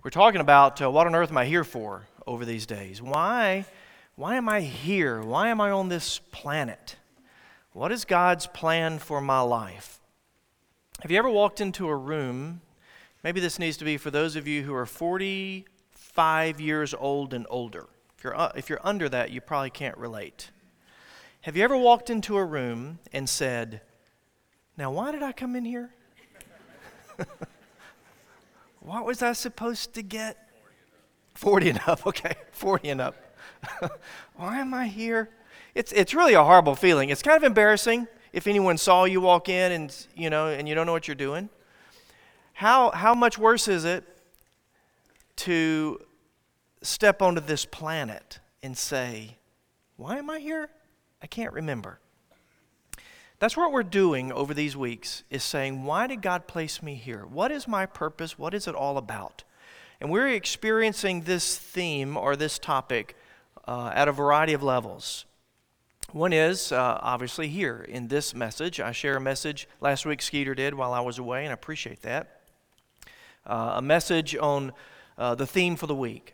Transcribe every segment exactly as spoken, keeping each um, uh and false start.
We're talking about uh, what on earth am I here for over these days? Why, why am I here? Why am I on this planet? What is God's plan for my life? Have you ever walked into a room? Maybe this needs to be for those of you who are forty-five years old and older. If you're, uh, if you're under that, you probably can't relate. Have you ever walked into a room and said, now why did I come in here? What was I supposed to get? forty and up, okay, forty and up. Why am I here? It's it's really a horrible feeling. It's kind of embarrassing if anyone saw you walk in and you know and you don't know what you're doing. How how much worse is it to step onto this planet and say, why am I here? I can't remember. That's what we're doing over these weeks, is saying, why did God place me here? What is my purpose? What is it all about? And we're experiencing this theme or this topic uh, at a variety of levels. One is, uh, obviously, here in this message. I share a message last week Skeeter did while I was away, and I appreciate that. Uh, a message on uh, the theme for the week.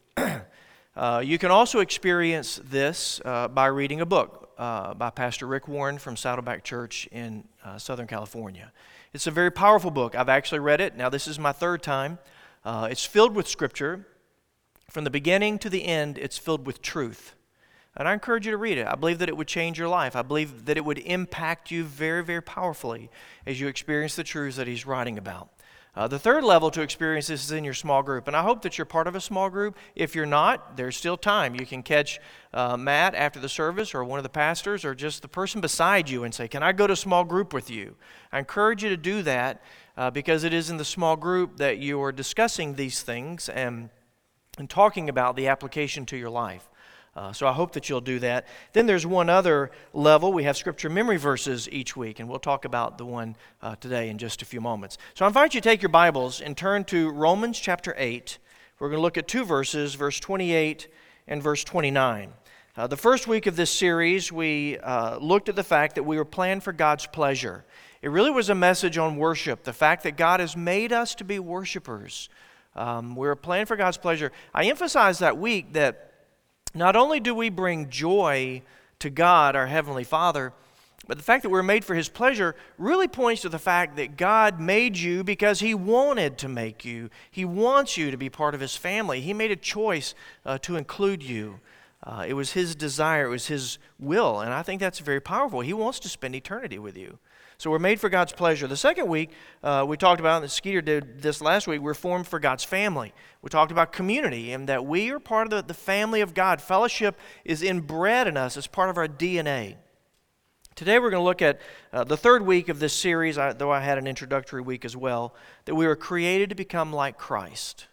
uh, you can also experience this uh, by reading a book. Uh, by Pastor Rick Warren from Saddleback Church in uh, Southern California. It's a very powerful book. I've actually read it. Now this is my third time. Uh, it's filled with Scripture. From the beginning to the end, it's filled with truth. And I encourage you to read it. I believe that it would change your life. I believe that it would impact you very, very powerfully as you experience the truths that he's writing about. Uh, the third level to experience this is in your small group. And I hope that you're part of a small group. If you're not, there's still time. You can catch uh, Matt after the service or one of the pastors or just the person beside you and say, can I go to a small group with you? I encourage you to do that uh, because it is in the small group that you are discussing these things and, and talking about the application to your life. Uh, so I hope that you'll do that. Then there's one other level. We have scripture memory verses each week, and we'll talk about the one uh, today in just a few moments. So I invite you to take your Bibles and turn to Romans chapter eight. We're going to look at two verses, verse twenty-eight and verse twenty-nine. Uh, the first week of this series, we uh, looked at the fact that we were planned for God's pleasure. It really was a message on worship, the fact that God has made us to be worshipers. Um, we were planned for God's pleasure. I emphasized that week that not only do we bring joy to God, our Heavenly Father, but the fact that we're made for His pleasure really points to the fact that God made you because He wanted to make you. He wants you to be part of His family. He made a choice uh, to include you. Uh, it was His desire, it was His will, and I think that's very powerful. He wants to spend eternity with you. So we're made for God's pleasure. The second week, uh, we talked about, and Skeeter did this last week, we're formed for God's family. We talked about community and that we are part of the, the family of God. Fellowship is inbred in us. It's part of our D N A. Today we're going to look at uh, the third week of this series, I, though I had an introductory week as well, that we were created to become like Christ.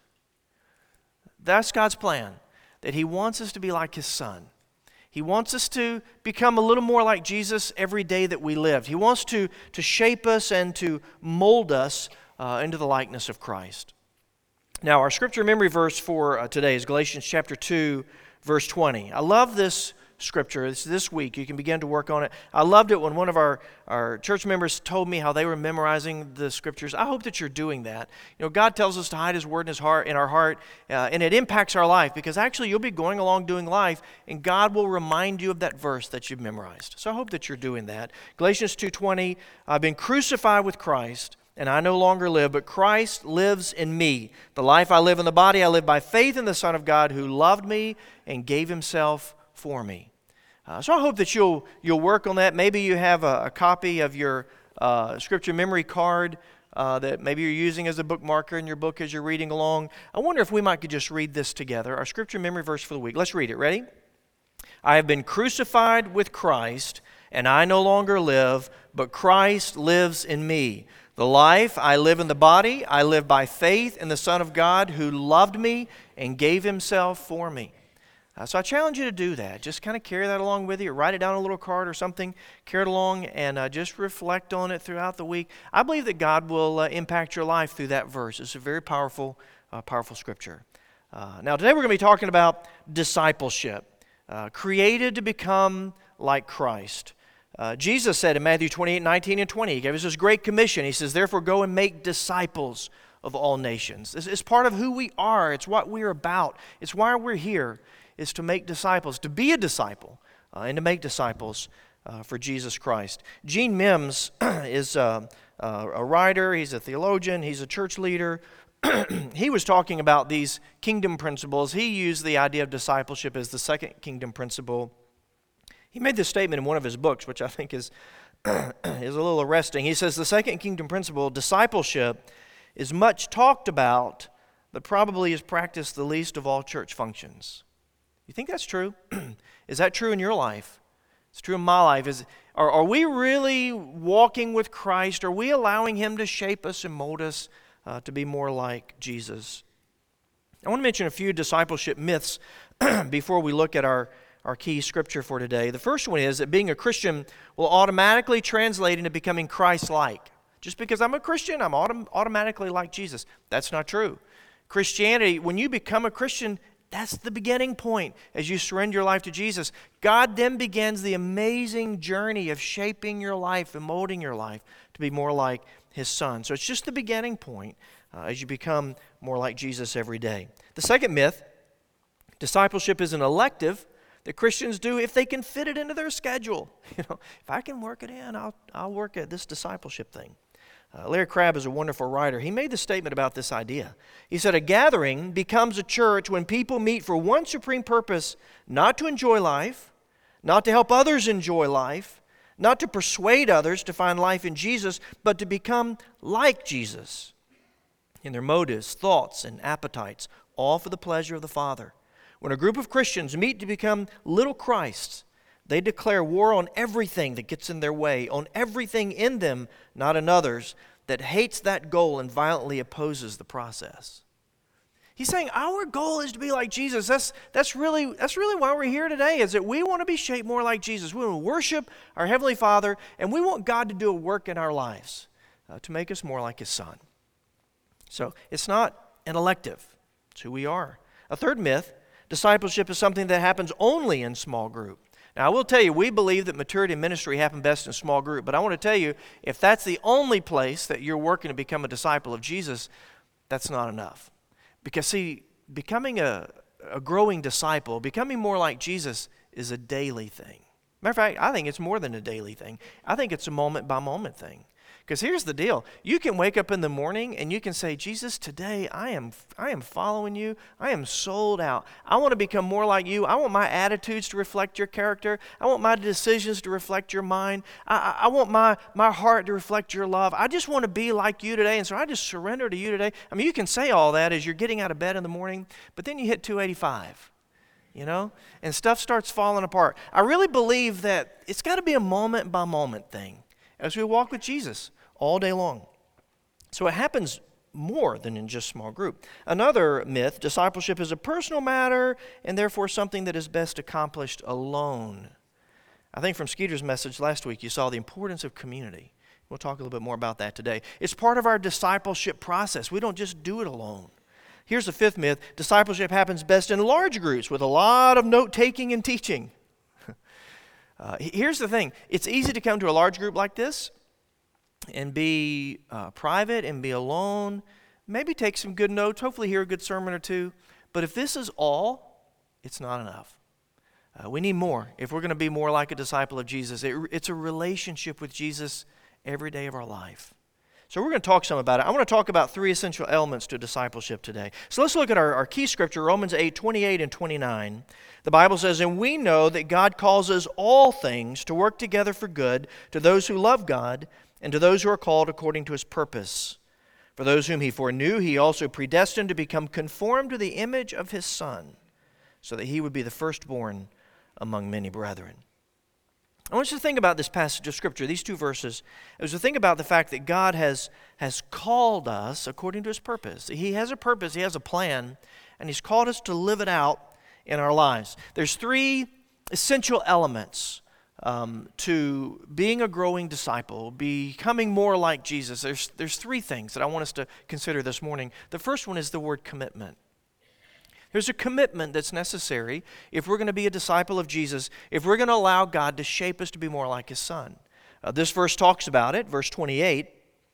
That's God's plan, that He wants us to be like His Son. He wants us to become a little more like Jesus every day that we live. He wants to, to shape us and to mold us uh, into the likeness of Christ. Now, our scripture memory verse for uh, today is Galatians chapter two, verse twenty. I love this scripture. It's this week. You can begin to work on it. I loved it when one of our, our church members told me how they were memorizing the scriptures. I hope that you're doing that. You know, God tells us to hide His word in His heart, in our heart, uh, and it impacts our life because actually you'll be going along doing life, and God will remind you of that verse that you've memorized. So I hope that you're doing that. Galatians two twenty, I've been crucified with Christ, and I no longer live, but Christ lives in me. The life I live in the body, I live by faith in the Son of God who loved me and gave Himself for me. Uh, so I hope that you'll you'll work on that. Maybe you have a, a copy of your uh, scripture memory card uh, that maybe you're using as a bookmarker in your book as you're reading along. I wonder if we might could just read this together. Our scripture memory verse for the week. Let's read it. Ready? I have been crucified with Christ, and I no longer live, but Christ lives in me. The life I live in the body, I live by faith in the Son of God who loved me and gave Himself for me. Uh, so I challenge you to do that. Just kind of carry that along with you. Write it down on a little card or something. Carry it along and uh, just reflect on it throughout the week. I believe that God will uh, impact your life through that verse. It's a very powerful, uh, powerful scripture. Uh, now today we're going to be talking about discipleship. Uh, created to become like Christ. Uh, Jesus said in Matthew twenty-eight, nineteen, and twenty, He gave us this great commission. He says, therefore go and make disciples of all nations. It's, it's part of who we are. It's what we're about. It's why we're here, is to make disciples, to be a disciple, uh, and to make disciples uh, for Jesus Christ. Gene Mims is uh, uh, a writer. He's a theologian. He's a church leader. He was talking about these kingdom principles. He used the idea of discipleship as the second kingdom principle. He made this statement in one of his books, which I think is, is a little arresting. He says, the second kingdom principle, discipleship, is much talked about, but probably is practiced the least of all church functions. You think that's true? Is that true in your life? It's true in my life. Is, are, are we really walking with Christ? Are we allowing Him to shape us and mold us uh, to be more like Jesus? I want to mention a few discipleship myths before we look at our, our key scripture for today. The first one is that being a Christian will automatically translate into becoming Christ-like. Just because I'm a Christian, I'm autom- automatically like Jesus. That's not true. Christianity, when you become a Christian, that's the beginning point as you surrender your life to Jesus. God then begins the amazing journey of shaping your life and molding your life to be more like His Son. So it's just the beginning point uh, as you become more like Jesus every day. The second myth, discipleship is an elective that Christians do if they can fit it into their schedule. You know, if I can work it in, I'll, I'll work at this discipleship thing. Uh, Larry Crabb is a wonderful writer. He made the statement about this idea. He said, a gathering becomes a church when people meet for one supreme purpose, not to enjoy life, not to help others enjoy life, not to persuade others to find life in Jesus, but to become like Jesus in their motives, thoughts, and appetites, all for the pleasure of the Father. When a group of Christians meet to become little Christs, they declare war on everything that gets in their way, on everything in them, not in others, that hates that goal and violently opposes the process. He's saying our goal is to be like Jesus. That's, that's, really, that's really why we're here today, is that we want to be shaped more like Jesus. We want to worship our Heavenly Father, and we want God to do a work in our lives uh, to make us more like His Son. So it's not an elective. It's who we are. A third myth, discipleship is something that happens only in small group. Now, I will tell you, we believe that maturity and ministry happen best in small group, but I want to tell you, if that's the only place that you're working to become a disciple of Jesus, that's not enough. Because, see, becoming a, a growing disciple, becoming more like Jesus is a daily thing. Matter of fact, I think it's more than a daily thing. I think it's a moment-by-moment thing. Because here's the deal. You can wake up in the morning and you can say, Jesus, today I am I am following you. I am sold out. I want to become more like you. I want my attitudes to reflect your character. I want my decisions to reflect your mind. I, I, I want my, my heart to reflect your love. I just want to be like you today. And so I just surrender to you today. I mean, you can say all that as you're getting out of bed in the morning, but then you hit two eighty-five. You know, and stuff starts falling apart. I really believe that it's got to be a moment-by-moment thing as we walk with Jesus all day long. So it happens more than in just small group. Another myth, discipleship is a personal matter and therefore something that is best accomplished alone. I think from Skeeter's message last week, you saw the importance of community. We'll talk a little bit more about that today. It's part of our discipleship process. We don't just do it alone. Here's the fifth myth, discipleship happens best in large groups with a lot of note-taking and teaching. uh, here's the thing, it's easy to come to a large group like this and be uh, private and be alone, maybe take some good notes, hopefully hear a good sermon or two. But if this is all, it's not enough. Uh, we need more. If we're going to be more like a disciple of Jesus, it, it's a relationship with Jesus every day of our life. So we're going to talk some about it. I want to talk about three essential elements to discipleship today. So let's look at our, our key scripture, Romans eight, twenty-eight and twenty-nine. The Bible says, and we know that God causes all things to work together for good to those who love God and to those who are called according to His purpose. For those whom He foreknew, He also predestined to become conformed to the image of His Son, so that He would be the firstborn among many brethren. I want you to think about this passage of Scripture, these two verses, as to think about the fact that God has, has called us according to His purpose. He has a purpose, He has a plan, and He's called us to live it out in our lives. There's three essential elements Um, to being a growing disciple, becoming more like Jesus. There's, there's three things that I want us to consider this morning. The first one is the word commitment. There's a commitment that's necessary if we're going to be a disciple of Jesus, if we're going to allow God to shape us to be more like His Son. Uh, this verse talks about it, verse twenty-eight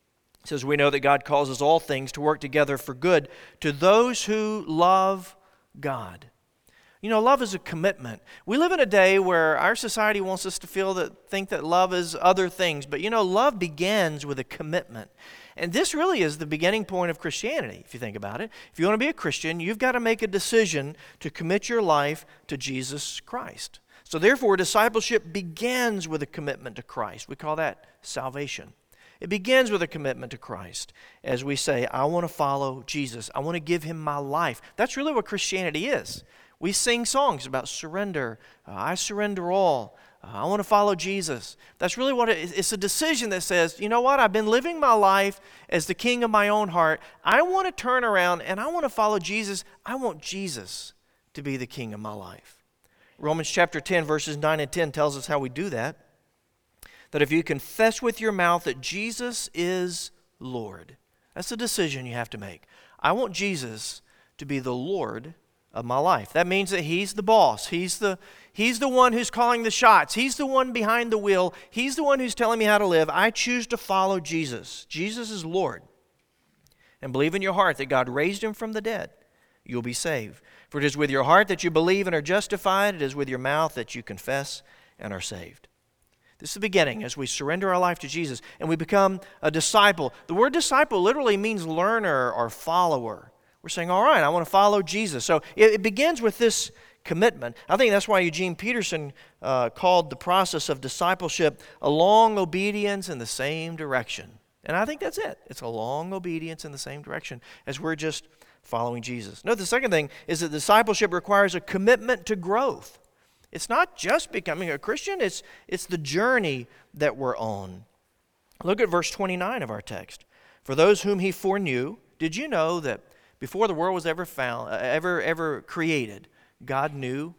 It says, we know that God causes all things to work together for good to those who love God. You know, love is a commitment. We live in a day where our society wants us to feel that, think that love is other things. But you know, love begins with a commitment. And this really is the beginning point of Christianity, if you think about it. If you want to be a Christian, you've got to make a decision to commit your life to Jesus Christ. So therefore, discipleship begins with a commitment to Christ. We call that salvation. It begins with a commitment to Christ as we say, I want to follow Jesus. I want to give him my life. That's really what Christianity is. We sing songs about surrender. Uh, I surrender all. Uh, I want to follow Jesus. That's really what it is. It's a decision that says, you know what? I've been living my life as the king of my own heart. I want to turn around and I want to follow Jesus. I want Jesus to be the king of my life. Romans chapter ten, verses nine and ten tells us how we do that. That if you confess with your mouth that Jesus is Lord, that's a decision you have to make. I want Jesus to be the Lord of my life. That means that he's the boss. He's the, he's the one who's calling the shots. He's the one behind the wheel. He's the one who's telling me how to live. I choose to follow Jesus. Jesus is Lord. And believe in your heart that God raised him from the dead. You'll be saved. For it is with your heart that you believe and are justified. It is with your mouth that you confess and are saved. This is the beginning as we surrender our life to Jesus and we become a disciple. The word disciple literally means learner or follower. We're saying, all right, I want to follow Jesus. So it, it begins with this commitment. I think that's why Eugene Peterson uh, called the process of discipleship a long obedience in the same direction. And I think that's it. It's a long obedience in the same direction as we're just following Jesus. Note the second thing is that discipleship requires a commitment to growth. It's not just becoming a Christian, it's, it's the journey that we're on. Look at verse twenty-nine of our text. For those whom he foreknew, did you know that before the world was ever found, uh, ever, ever created, God knew?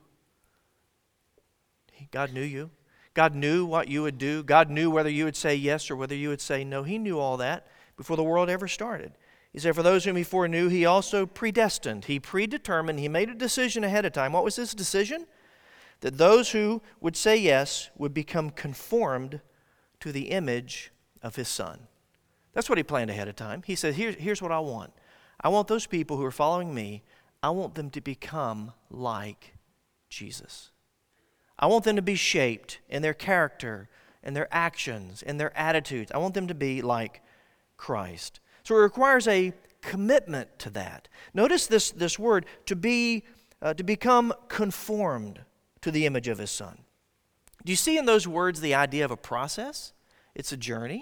God knew you. God knew what you would do. God knew whether you would say yes or whether you would say no. He knew all that before the world ever started. He said, for those whom he foreknew, he also predestined. He predetermined. He made a decision ahead of time. What was this decision? That those who would say yes would become conformed to the image of his Son. That's what he planned ahead of time. He said, Here, here's what I want. I want those people who are following me, I want them to become like Jesus. I want them to be shaped in their character, in their actions, in their attitudes. I want them to be like Christ. So it requires a commitment to that. Notice this, this word, to be, uh, to become conformed to the image of his Son. Do you see in those words the idea of a process? It's a journey.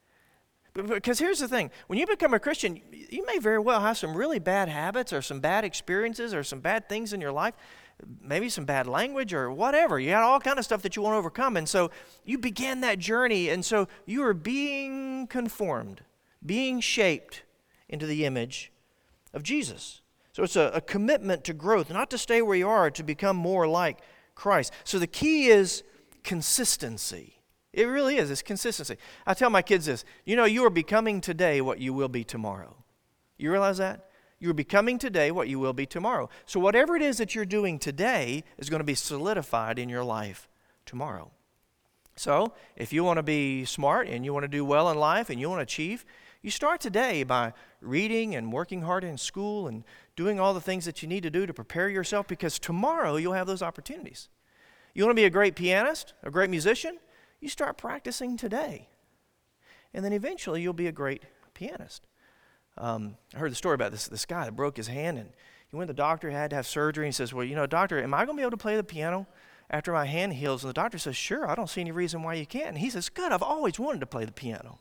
Because here's the thing, when you become a Christian, you may very well have some really bad habits or some bad experiences or some bad things in your life, maybe some bad language or whatever. You got all kind of stuff that you want to overcome. And so you begin that journey, and so you are being conformed, being shaped into the image of Jesus. So it's a, a commitment to growth, not to stay where you are, to become more like Christ. So the key is consistency. It really is. It's consistency. I tell my kids this. You know, you are becoming today what you will be tomorrow. You realize that? You're becoming today what you will be tomorrow. So whatever it is that you're doing today is going to be solidified in your life tomorrow. So if you want to be smart and you want to do well in life and you want to achieve, you start today by reading and working hard in school and doing all the things that you need to do to prepare yourself, because tomorrow you'll have those opportunities. You want to be a great pianist, a great musician? You start practicing today. And then eventually you'll be a great pianist. Um, I heard the story about this, this guy that broke his hand, and he went to the doctor, had to have surgery, and he says, well, you know, doctor, am I going to be able to play the piano after my hand heals? And the doctor says, sure, I don't see any reason why you can't. And he says, good, I've always wanted to play the piano.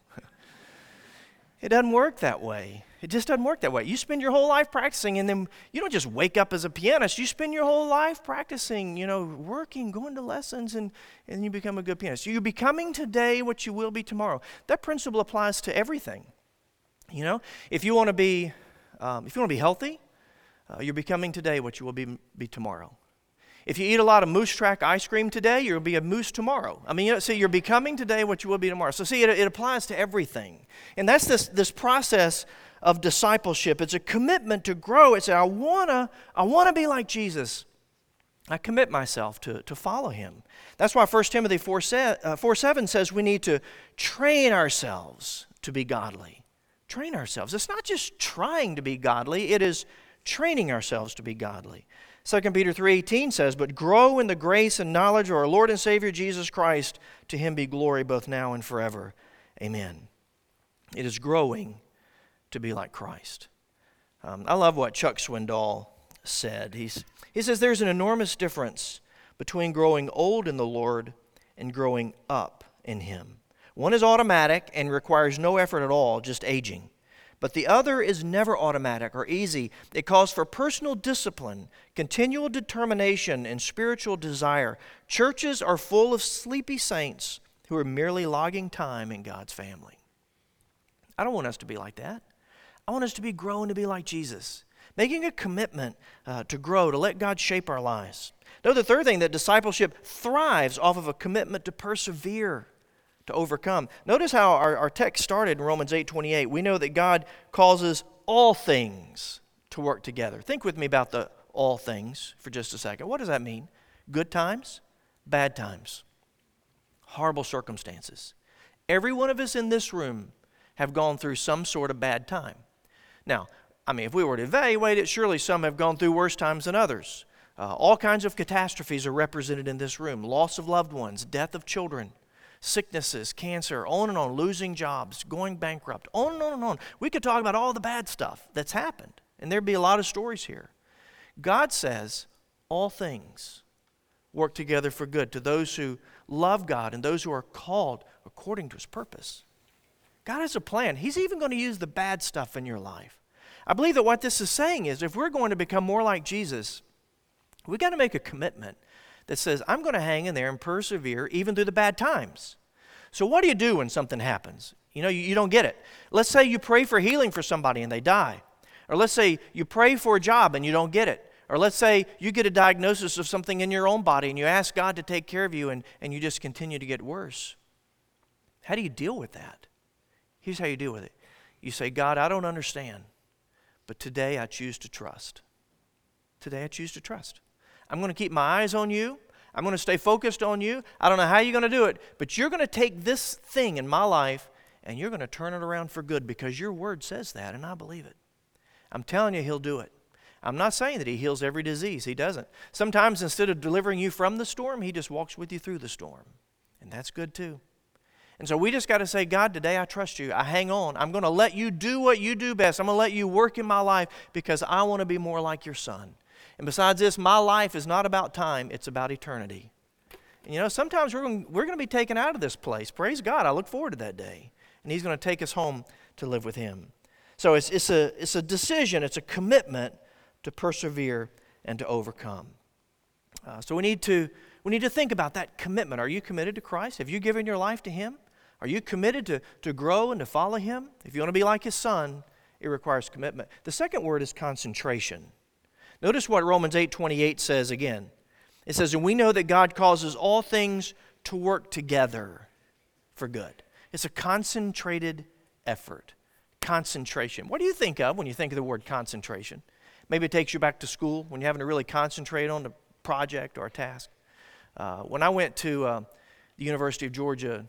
It doesn't work that way. It just doesn't work that way. You spend your whole life practicing, and then you don't just wake up as a pianist. You spend your whole life practicing, you know, working, going to lessons, and, and you become a good pianist. You're becoming today what you will be tomorrow. That principle applies to everything. You know, if you want to be, um, if you want to be healthy, uh, you're becoming today what you will be, be tomorrow. If you eat a lot of Moose Track ice cream today, you'll be a moose tomorrow. I mean, you know, see, you're becoming today what you will be tomorrow. So see, it, it applies to everything. And that's this, this process of discipleship. It's a commitment to grow. It's, I want to I wanna be like Jesus. I commit myself to, to follow him. That's why First Timothy four seven says we need to train ourselves to be godly. Train ourselves. It's not just trying to be godly, it is training ourselves to be godly. Second Peter three eighteen says, "But grow in the grace and knowledge of our Lord and Savior Jesus Christ. To him be glory both now and forever. Amen." It is growing to be like Christ. Um, I love what Chuck Swindoll said. He's, he says there's an enormous difference between growing old in the Lord and growing up in Him. One is automatic and requires no effort at all, just aging. But the other is never automatic or easy. It calls for personal discipline, continual determination, and spiritual desire. Churches are full of sleepy saints who are merely logging time in God's family. I don't want us to be like that. I want us to be growing to be like Jesus, making a commitment uh, to grow, to let God shape our lives. Know the third thing, that discipleship thrives off of a commitment to persevere, to overcome. Notice how our, our text started in Romans eight twenty-eight. We know that God causes all things to work together. Think with me about the all things for just a second. What does that mean? Good times, bad times, horrible circumstances. Every one of us in this room have gone through some sort of bad time. Now, I mean, if we were to evaluate it, surely some have gone through worse times than others. Uh, all kinds of catastrophes are represented in this room. Loss of loved ones, death of children, sicknesses, cancer, on and on, losing jobs, going bankrupt, on and on and on. We could talk about all the bad stuff that's happened, and there'd be a lot of stories here. God says all things work together for good to those who love God and those who are called according to His purpose. God has a plan. He's even going to use the bad stuff in your life. I believe that what this is saying is if we're going to become more like Jesus, we've got to make a commitment that says, I'm going to hang in there and persevere even through the bad times. So what do you do when something happens? You know, you, you don't get it. Let's say you pray for healing for somebody and they die. Or let's say you pray for a job and you don't get it. Or let's say you get a diagnosis of something in your own body and you ask God to take care of you and, and you just continue to get worse. How do you deal with that? Here's how you deal with it. You say, God, I don't understand, but today I choose to trust. Today I choose to trust. I'm going to keep my eyes on you. I'm going to stay focused on you. I don't know how you're going to do it, but you're going to take this thing in my life and you're going to turn it around for good because your word says that and I believe it. I'm telling you, He'll do it. I'm not saying that He heals every disease. He doesn't. Sometimes instead of delivering you from the storm, He just walks with you through the storm. And that's good too. And so we just got to say, God, today I trust you. I hang on. I'm going to let you do what you do best. I'm going to let you work in my life because I want to be more like your Son. And besides this, my life is not about time. It's about eternity. And you know, sometimes we're going, we're going to be taken out of this place. Praise God. I look forward to that day. And He's going to take us home to live with Him. So it's, it's, a, it's a decision. It's a commitment to persevere and to overcome. Uh, so we need to, we need to think about that commitment. Are you committed to Christ? Have you given your life to Him? Are you committed to, to grow and to follow Him? If you want to be like His Son, it requires commitment. The second word is concentration. Notice what Romans eight twenty-eight says again. It says, and we know that God causes all things to work together for good. It's a concentrated effort. Concentration. What do you think of when you think of the word concentration? Maybe it takes you back to school when you're having to really concentrate on a project or a task. Uh, when I went to uh, the University of Georgia,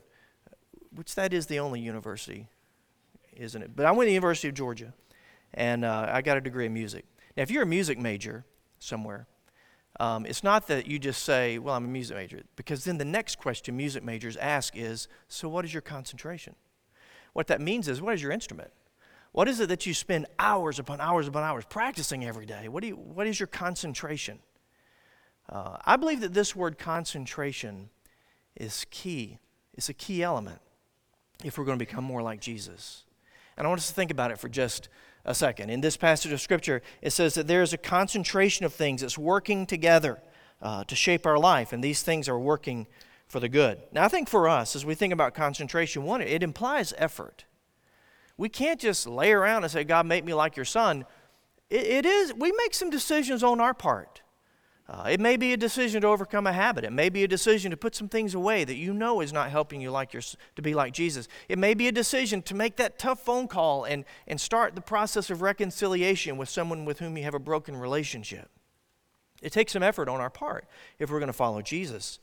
which that is the only university, isn't it? But I went to the University of Georgia, and uh, I got a degree in music. Now, if you're a music major somewhere, um, it's not that you just say, well, I'm a music major, because then the next question music majors ask is, so what is your concentration? What that means is, what is your instrument? What is it that you spend hours upon hours upon hours practicing every day? What do you, what is your concentration? Uh, I believe that this word concentration is key. It's a key element if we're going to become more like Jesus. And I want us to think about it for just a second. In this passage of Scripture, it says that there is a concentration of things that's working together uh, to shape our life, and these things are working for the good. Now, I think for us, as we think about concentration, one, it implies effort. We can't just lay around and say, God, make me like your Son. It, it is, we make some decisions on our part. Uh, it may be a decision to overcome a habit. It may be a decision to put some things away that you know is not helping you like your, to be like Jesus. It may be a decision to make that tough phone call and, and start the process of reconciliation with someone with whom you have a broken relationship. It takes some effort on our part if we're going to follow Jesus.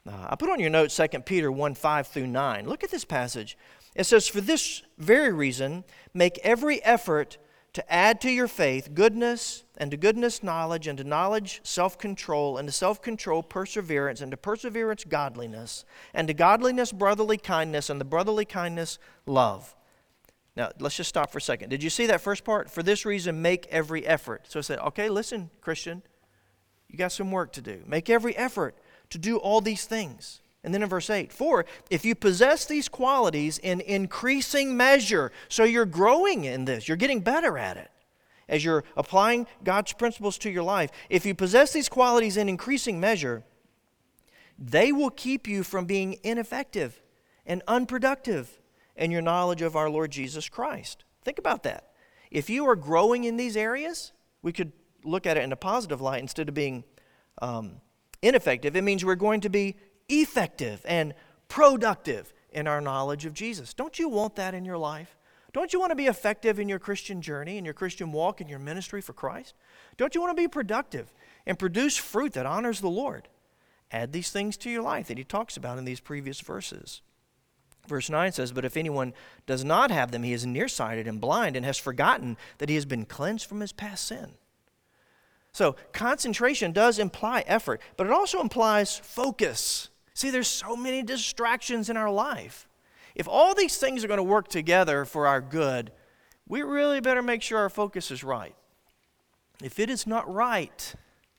Uh, I put on your notes Second Peter one, five through nine. Look at this passage. It says, "For this very reason, make every effort to add to your faith goodness, and to goodness knowledge, and to knowledge self-control, and to self-control perseverance, and to perseverance godliness, and to godliness brotherly kindness, and to brotherly kindness love." Now, let's just stop for a second. Did you see that first part? For this reason, make every effort. So it said, okay, listen, Christian, you got some work to do. Make every effort to do all these things. And then in verse eight, for if you possess these qualities in increasing measure, so you're growing in this, you're getting better at it as you're applying God's principles to your life. If you possess these qualities in increasing measure, they will keep you from being ineffective and unproductive in your knowledge of our Lord Jesus Christ. Think about that. If you are growing in these areas, we could look at it in a positive light instead of being um, ineffective. It means we're going to be effective and productive in our knowledge of Jesus. Don't you want that in your life? Don't you want to be effective in your Christian journey, in your Christian walk, in your ministry for Christ? Don't you want to be productive and produce fruit that honors the Lord? Add these things to your life that he talks about in these previous verses. Verse nine says, "But if anyone does not have them, he is nearsighted and blind and has forgotten that he has been cleansed from his past sin." So concentration does imply effort, but it also implies focus. See, there's so many distractions in our life. If all these things are going to work together for our good, we really better make sure our focus is right. If it is not right,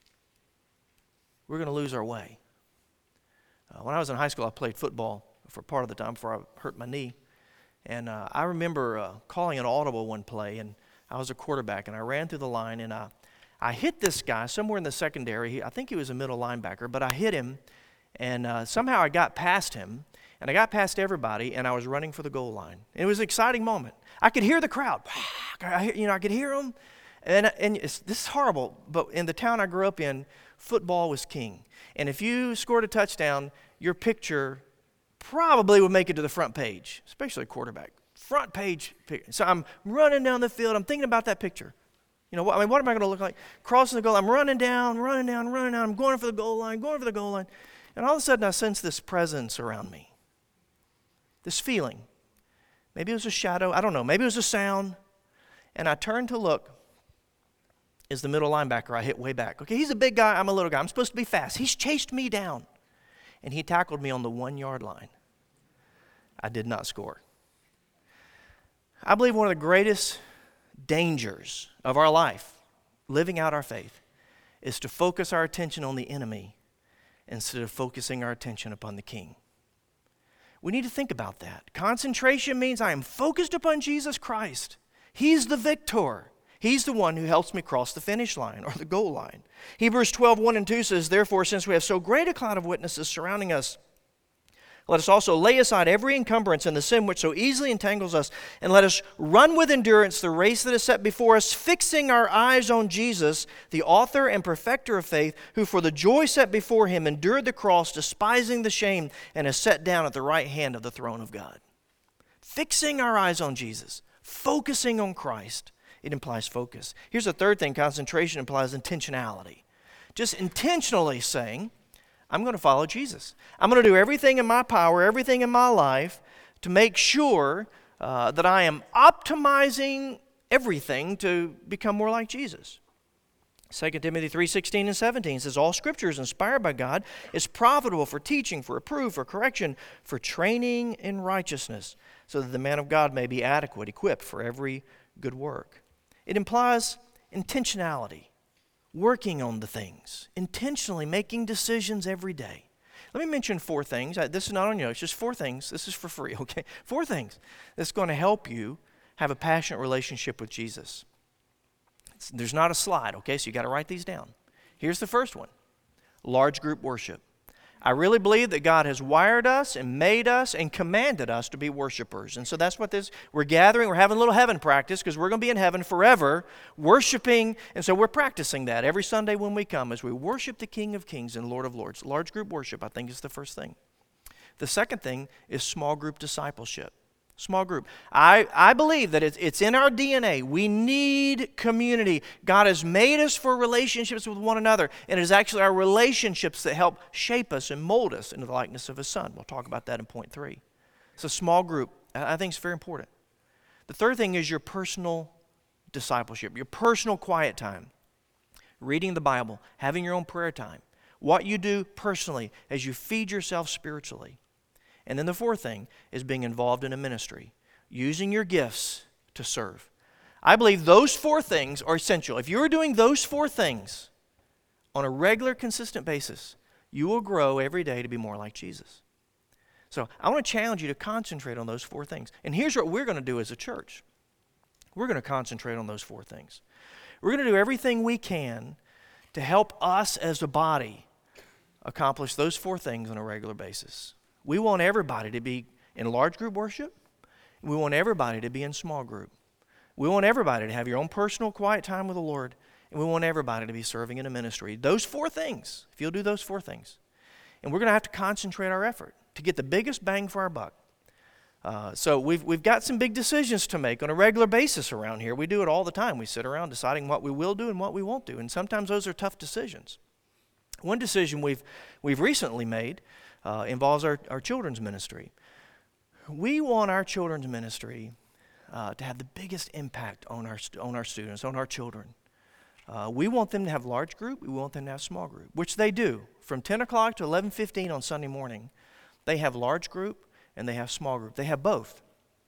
we're going to lose our way. Uh, when I was in high school, I played football for part of the time before I hurt my knee. And uh, I remember uh, calling an audible one play, and I was a quarterback, and I ran through the line, and I, I hit this guy somewhere in the secondary. He, I think he was a middle linebacker, but I hit him, and uh, somehow I got past him, and I got past everybody, and I was running for the goal line. And it was an exciting moment. I could hear the crowd. I, you know, I could hear them. And, and it's, this is horrible, but in the town I grew up in, football was king. And if you scored a touchdown, your picture probably would make it to the front page, especially a quarterback. Front page picture. So I'm running down the field. I'm thinking about that picture. You know, what, I mean, what am I going to look like? Crossing the goal. I'm running down, running down, running down. I'm going for the goal line, going for the goal line. And all of a sudden, I sense this presence around me. This feeling. Maybe it was a shadow. I don't know. Maybe it was a sound. And I turned to look. Is the middle linebacker I hit way back. Okay, he's a big guy. I'm a little guy. I'm supposed to be fast. He's chased me down. And he tackled me on the one-yard line. I did not score. I believe one of the greatest dangers of our life, living out our faith, is to focus our attention on the enemy instead of focusing our attention upon the King. We need to think about that. Concentration means I am focused upon Jesus Christ. He's the victor. He's the one who helps me cross the finish line or the goal line. Hebrews twelve, one and two says, "Therefore, since we have so great a cloud of witnesses surrounding us, let us also lay aside every encumbrance and the sin which so easily entangles us, and let us run with endurance the race that is set before us, fixing our eyes on Jesus, the author and perfecter of faith, who for the joy set before him endured the cross, despising the shame, and is set down at the right hand of the throne of God." Fixing our eyes on Jesus, focusing on Christ. It implies focus. Here's a third thing. Concentration implies intentionality. Just intentionally saying, I'm going to follow Jesus. I'm going to do everything in my power, everything in my life to make sure uh, that I am optimizing everything to become more like Jesus. Second Timothy three, sixteen and seventeen says, "All Scripture is inspired by God, is profitable for teaching, for reproof, for correction, for training in righteousness, so that the man of God may be adequate, equipped for every good work." It implies intentionality, working on the things, intentionally making decisions every day. Let me mention four things. This is not on your notes, just four things. This is for free, okay? Four things that's going to help you have a passionate relationship with Jesus. It's, there's not a slide, okay? So you got to write these down. Here's the first one. Large group worship. I really believe that God has wired us and made us and commanded us to be worshipers. And so that's what this, we're gathering, we're having a little heaven practice because we're going to be in heaven forever worshiping. And so we're practicing that every Sunday when we come as we worship the King of Kings and Lord of Lords. Large group worship, I think, is the first thing. The second thing is small group discipleship. Small group. I, I believe that it's, it's in our D N A. We need community. God has made us for relationships with one another, and it is actually our relationships that help shape us and mold us into the likeness of His Son. We'll talk about that in point three. So small group, I think it's very important. The third thing is your personal discipleship, your personal quiet time. Reading the Bible, having your own prayer time. What you do personally as you feed yourself spiritually. And then the fourth thing is being involved in a ministry, using your gifts to serve. I believe those four things are essential. If you're doing those four things on a regular, consistent basis, you will grow every day to be more like Jesus. So I want to challenge you to concentrate on those four things. And here's what we're going to do as a church. We're going to concentrate on those four things. We're going to do everything we can to help us as a body accomplish those four things on a regular basis. We want everybody to be in large group worship. We want everybody to be in small group. We want everybody to have your own personal quiet time with the Lord. And we want everybody to be serving in a ministry. Those four things, if you'll do those four things. And we're going to have to concentrate our effort to get the biggest bang for our buck. Uh, so we've, we've got some big decisions to make on a regular basis around here. We do it all the time. We sit around deciding what we will do and what we won't do. And sometimes those are tough decisions. One decision we've, we've recently made Uh, involves our, our children's ministry. We want our children's ministry uh, to have the biggest impact on our st- on our students, on our children. Uh, we want them to have large group. We want them to have small group, which they do. From ten o'clock to eleven fifteen on Sunday morning, they have large group and they have small group. They have both.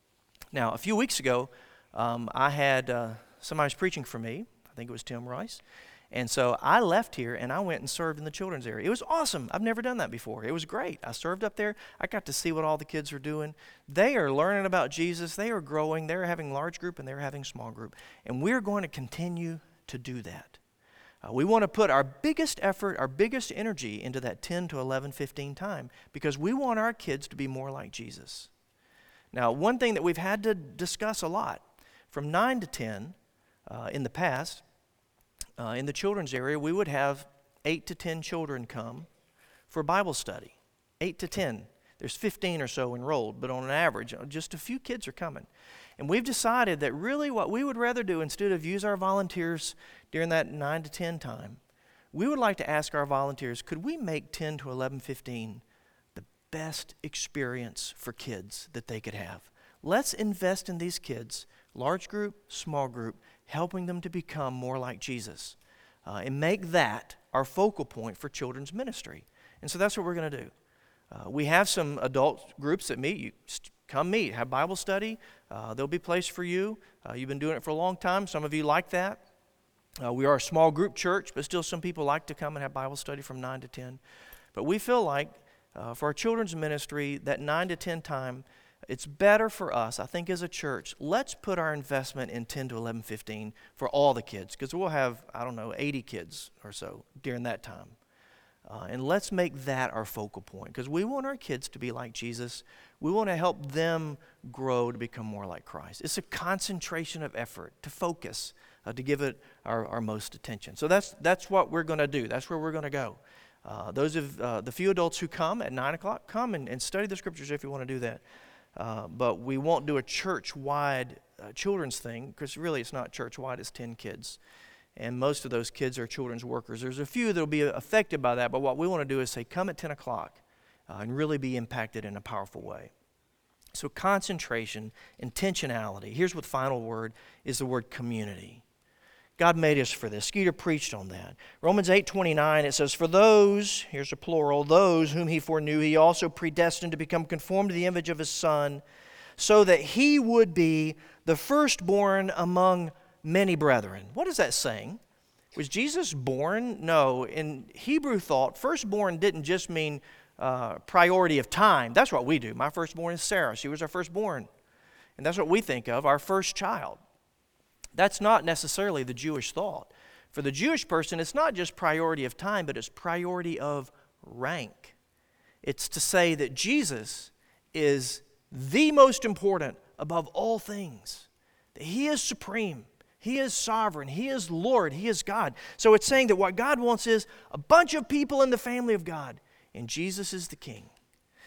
Now, a few weeks ago, um, I had uh, somebody was preaching for me. I think it was Tim Rice. And so I left here and I went and served in the children's area. It was awesome. I've never done that before. It was great. I served up there. I got to see what all the kids are doing. They are learning about Jesus. They are growing. They're having large group and they're having small group. And we're going to continue to do that. Uh, we want to put our biggest effort, our biggest energy into that ten to eleven fifteen time because we want our kids to be more like Jesus. Now, one thing that we've had to discuss a lot, from nine to ten uh, in the past, Uh, in the children's area, we would have eight to ten children come for Bible study. Eight to ten. There's fifteen or so enrolled, but on an average, just a few kids are coming. And we've decided that really what we would rather do, instead of use our volunteers during that nine to ten time, we would like to ask our volunteers, could we make ten to eleven fifteen the best experience for kids that they could have? Let's invest in these kids, large group, small group, helping them to become more like Jesus, uh, and make that our focal point for children's ministry. And so that's what we're going to do. Uh, we have some adult groups that meet. You come meet, have Bible study. Uh, there'll be a place for you. Uh, you've been doing it for a long time. Some of you like that. Uh, we are a small group church, but still some people like to come and have Bible study from nine to ten. But we feel like uh, for our children's ministry, that nine to ten time, it's better for us, I think, as a church, let's put our investment in ten to eleven fifteen for all the kids, because we'll have, I don't know, eighty kids or so during that time. Uh, and let's make that our focal point, because we want our kids to be like Jesus. We want to help them grow to become more like Christ. It's a concentration of effort, to focus, uh, to give it our, our most attention. So that's that's what we're going to do. That's where we're going to go. Uh, those of uh, the few adults who come at nine o'clock, come and, and study the scriptures if you want to do that. Uh, but we won't do a church-wide uh, children's thing, because really it's not church-wide, it's ten kids. And most of those kids are children's workers. There's a few that will be affected by that, but what we want to do is say, come at ten o'clock uh, and really be impacted in a powerful way. So concentration, intentionality. Here's what final word is the word community. God made us for this. Skeeter preached on that. Romans eight twenty-nine, it says, for those, here's a plural, those whom he foreknew, he also predestined to become conformed to the image of his Son, so that he would be the firstborn among many brethren. What is that saying? Was Jesus born? No. In Hebrew thought, firstborn didn't just mean uh, priority of time. That's what we do. My firstborn is Sarah. She was our firstborn. And that's what we think of, our first child. That's not necessarily the Jewish thought. For the Jewish person, it's not just priority of time, but it's priority of rank. It's to say that Jesus is the most important above all things. That he is supreme. He is sovereign. He is Lord. He is God. So it's saying that what God wants is a bunch of people in the family of God, and Jesus is the King.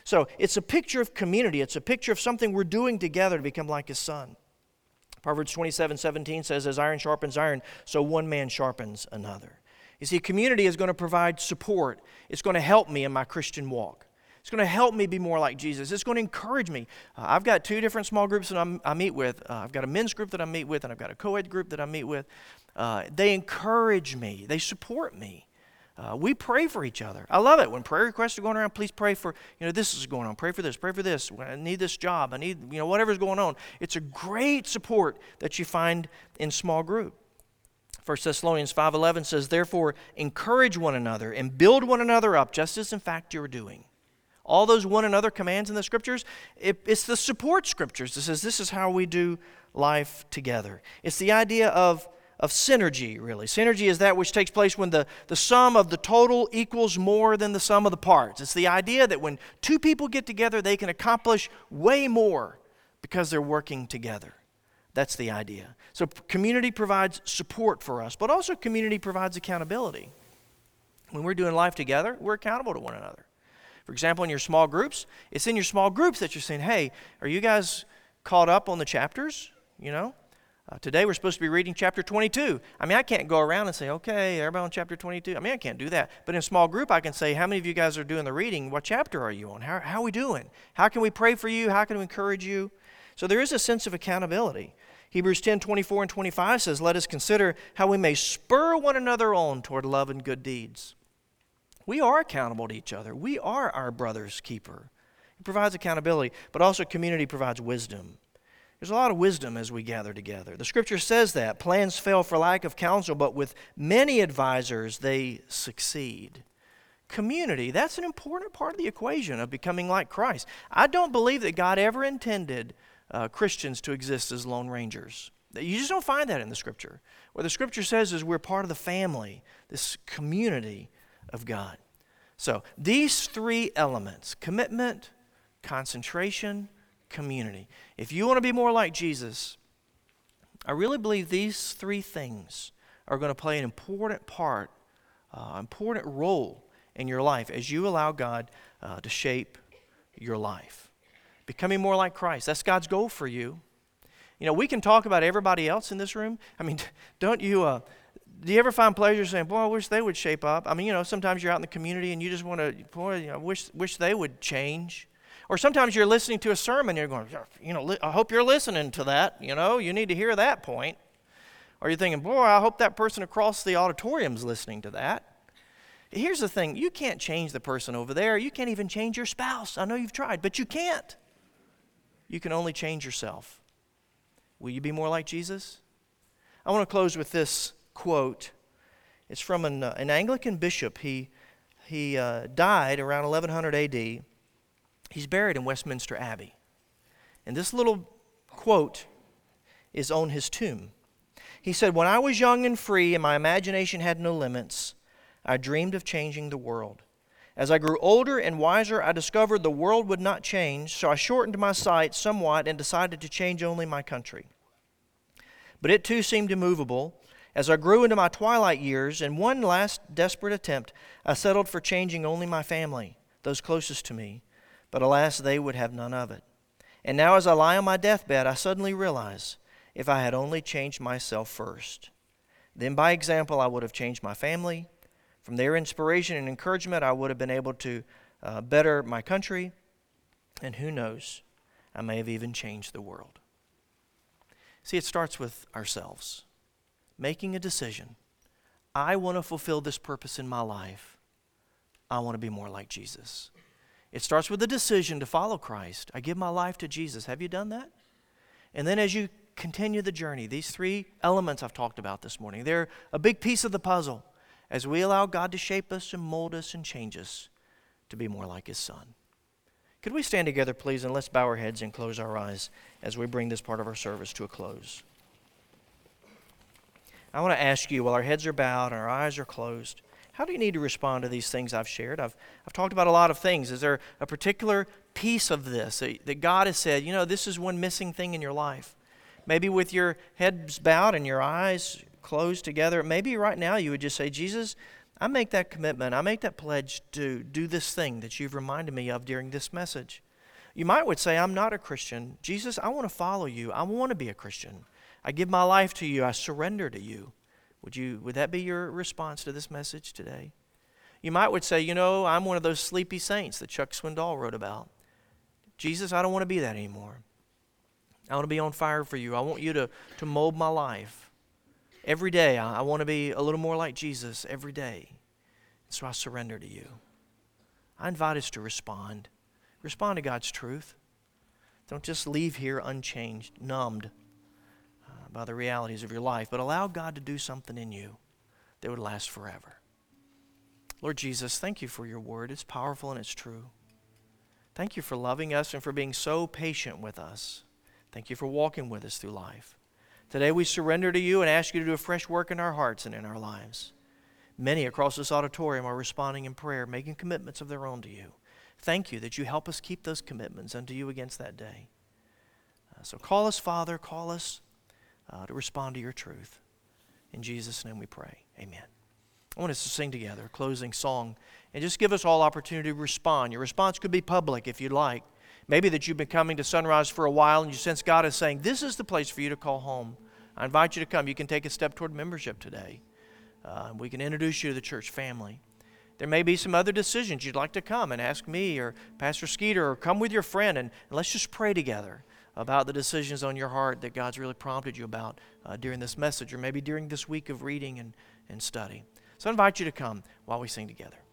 So it's a picture of community. It's a picture of something we're doing together to become like His Son. Proverbs twenty-seven seventeen says, as iron sharpens iron, so one man sharpens another. You see, community is going to provide support. It's going to help me in my Christian walk. It's going to help me be more like Jesus. It's going to encourage me. Uh, I've got two different small groups that I'm, I meet with. Uh, I've got a men's group that I meet with, and I've got a co-ed group that I meet with. Uh, they encourage me. They support me. Uh, we pray for each other. I love it when prayer requests are going around. Please pray for, you know, this is going on. Pray for this. Pray for this. I need this job. I need, you know, whatever's going on. It's a great support that you find in small group. First Thessalonians five eleven says, therefore, encourage one another and build one another up, just as in fact you're doing. All those one another commands in the Scriptures, it, it's the support Scriptures that says this is how we do life together. It's the idea of, of synergy, really. Synergy is that which takes place when the, the sum of the total equals more than the sum of the parts. It's the idea that when two people get together, they can accomplish way more because they're working together. That's the idea. So community provides support for us, but also community provides accountability. When we're doing life together, we're accountable to one another. For example, in your small groups, it's in your small groups that you're saying, hey, are you guys caught up on the chapters? You know, uh, today we're supposed to be reading chapter twenty-two. I mean, I can't go around and say, okay, everybody on chapter twenty-two. I mean, I can't do that. But in a small group, I can say, how many of you guys are doing the reading? What chapter are you on? How, how are we doing? How can we pray for you? How can we encourage you? So there is a sense of accountability. Hebrews ten twenty-four and twenty-five says, let us consider how we may spur one another on toward love and good deeds. We are accountable to each other. We are our brother's keeper. It provides accountability, but also community provides wisdom. There's a lot of wisdom as we gather together. The Scripture says that. Plans fail for lack of counsel, but with many advisors they succeed. Community, that's an important part of the equation of becoming like Christ. I don't believe that God ever intended uh, Christians to exist as lone rangers. You just don't find that in the Scripture. What the Scripture says is we're part of the family, this community of God. So these three elements, commitment, concentration, community. If you want to be more like Jesus, I really believe these three things are going to play an important part, uh, important role in your life as you allow God uh, to shape your life. Becoming more like Christ, that's God's goal for you. You know, we can talk about everybody else in this room. I mean, don't you... Uh, Do you ever find pleasure saying, boy, I wish they would shape up? I mean, you know, sometimes you're out in the community and you just want to, boy, you know, wish, wish they would change. Or sometimes you're listening to a sermon and you're going, you know, I hope you're listening to that. You know, you need to hear that point. Or you're thinking, boy, I hope that person across the auditorium's listening to that. Here's the thing. You can't change the person over there. You can't even change your spouse. I know you've tried, but you can't. You can only change yourself. Will you be more like Jesus? I want to close with this quote. It's from an, uh, an Anglican bishop. He, he uh, died around eleven hundred A D. He's buried in Westminster Abbey. And this little quote is on his tomb. He said, when I was young and free and my imagination had no limits, I dreamed of changing the world. As I grew older and wiser, I discovered the world would not change, so I shortened my sight somewhat and decided to change only my country. But it too seemed immovable. As I grew into my twilight years, in one last desperate attempt, I settled for changing only my family, those closest to me. But alas, they would have none of it. And now as I lie on my deathbed, I suddenly realize if I had only changed myself first. Then by example, I would have changed my family. From their inspiration and encouragement, I would have been able to uh, better my country. And who knows, I may have even changed the world. See, it starts with ourselves. Making a decision. I want to fulfill this purpose in my life. I want to be more like Jesus. It starts with a decision to follow Christ. I give my life to Jesus. Have you done that? And then as you continue the journey, these three elements I've talked about this morning, they're a big piece of the puzzle as we allow God to shape us and mold us and change us to be more like His Son. Could we stand together, please, and let's bow our heads and close our eyes as we bring this part of our service to a close. I want to ask you, while our heads are bowed and our eyes are closed, how do you need to respond to these things I've shared? I've, I've talked about a lot of things. Is there a particular piece of this that, that God has said, you know, this is one missing thing in your life? Maybe with your heads bowed and your eyes closed together, maybe right now you would just say, Jesus, I make that commitment. I make that pledge to do this thing that you've reminded me of during this message. You might would say, I'm not a Christian. Jesus, I want to follow you. I want to be a Christian. I give my life to you. I surrender to you. Would you? Would that be your response to this message today? You might would say, you know, I'm one of those sleepy saints that Chuck Swindoll wrote about. Jesus, I don't want to be that anymore. I want to be on fire for you. I want you to, to mold my life. Every day, I, I want to be a little more like Jesus every day. So I surrender to you. I invite us to respond. Respond to God's truth. Don't just leave here unchanged, numbed uh, by the realities of your life, but allow God to do something in you that would last forever. Lord Jesus, thank you for your word. It's powerful and it's true. Thank you for loving us and for being so patient with us. Thank you for walking with us through life. Today we surrender to you and ask you to do a fresh work in our hearts and in our lives. Many across this auditorium are responding in prayer, making commitments of their own to you. Thank you that you help us keep those commitments unto you against that day. Uh, so call us, Father, call us uh, to respond to your truth. In Jesus' name we pray. Amen. I want us to sing together a closing song and just give us all opportunity to respond. Your response could be public if you'd like. Maybe that you've been coming to Sunrise for a while and you sense God is saying, this is the place for you to call home. I invite you to come. You can take a step toward membership today. Uh, we can introduce you to the church family. There may be some other decisions you'd like to come and ask me or Pastor Skeeter or come with your friend and, and let's just pray together about the decisions on your heart that God's really prompted you about uh, during this message or maybe during this week of reading and, and study. So I invite you to come while we sing together.